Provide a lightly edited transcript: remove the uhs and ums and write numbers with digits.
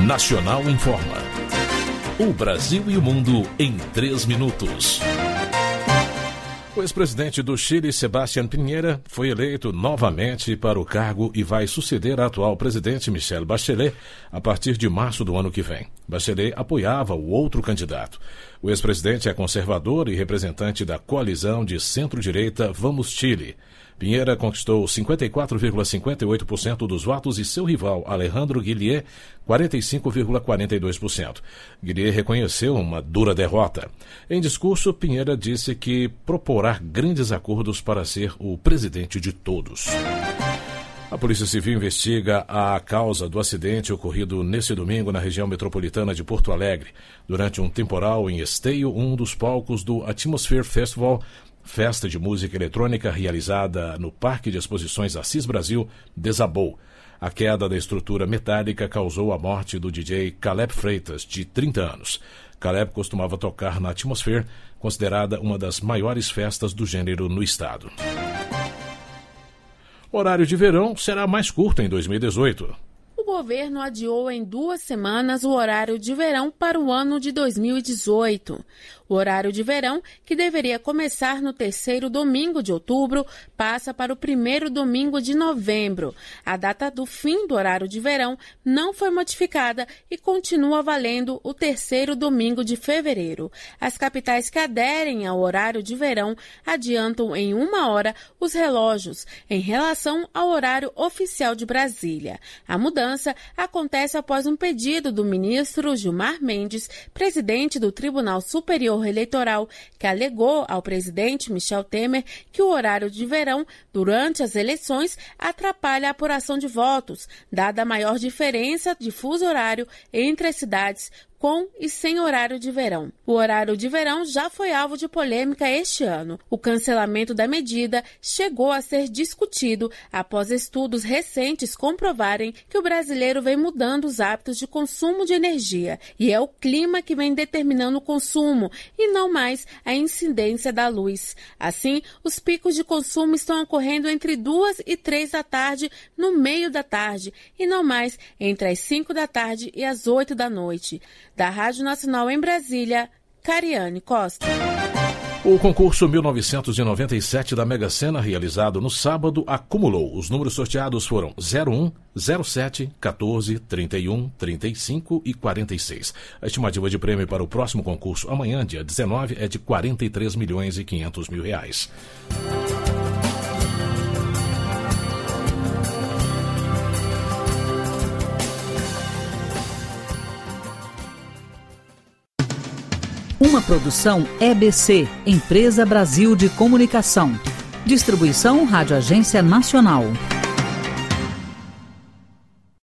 Nacional informa. O Brasil e o mundo em 3 minutos. O ex-presidente do Chile, Sebastián Piñera, foi eleito novamente para o cargo e vai suceder a atual presidente Michelle Bachelet a partir de março do ano que vem. Bachelet apoiava o outro candidato. O ex-presidente é conservador e representante da coalizão de centro-direita Vamos Chile. Piñera conquistou 54,58% dos votos e seu rival, Alejandro Guillier, 45,42%. Guillier reconheceu uma dura derrota. Em discurso, Piñera disse que proporá grandes acordos para ser o presidente de todos. A Polícia Civil investiga a causa do acidente ocorrido nesse domingo na região metropolitana de Porto Alegre. Durante um temporal em Esteio, um dos palcos do Atmosphere Festival, festa de música eletrônica realizada no Parque de Exposições Assis Brasil, desabou. A queda da estrutura metálica causou a morte do DJ Caleb Freitas, de 30 anos. Caleb costumava tocar na Atmosphere, considerada uma das maiores festas do gênero no estado. O horário de verão será mais curto em 2018. O governo adiou em 2 semanas o horário de verão para o ano de 2018. O horário de verão, que deveria começar no 3º domingo de outubro, passa para o 1º domingo de novembro. A data do fim do horário de verão não foi modificada e continua valendo o 3º domingo de fevereiro. As capitais que aderem ao horário de verão adiantam em 1 hora os relógios em relação ao horário oficial de Brasília. A mudança acontece após um pedido do ministro Gilmar Mendes, presidente do Tribunal Superior Eleitoral, que alegou ao presidente Michel Temer que o horário de verão durante as eleições atrapalha a apuração de votos, dada a maior diferença de fuso horário entre as cidades com e sem horário de verão. O horário de verão já foi alvo de polêmica este ano. O cancelamento da medida chegou a ser discutido após estudos recentes comprovarem que o brasileiro vem mudando os hábitos de consumo de energia e é o clima que vem determinando o consumo e não mais a incidência da luz. Assim, os picos de consumo estão ocorrendo entre 2 e 3 da tarde no meio da tarde e não mais entre as 5 da tarde e as 8 da noite. Da Rádio Nacional em Brasília, Cariane Costa. O concurso 1997 da Mega Sena, realizado no sábado, acumulou. Os números sorteados foram 01, 07, 14, 31, 35 e 46. A estimativa de prêmio para o próximo concurso, amanhã, dia 19, é de 43 milhões e 500 mil reais. Uma produção EBC, Empresa Brasil de Comunicação. Distribuição Rádio Agência Nacional.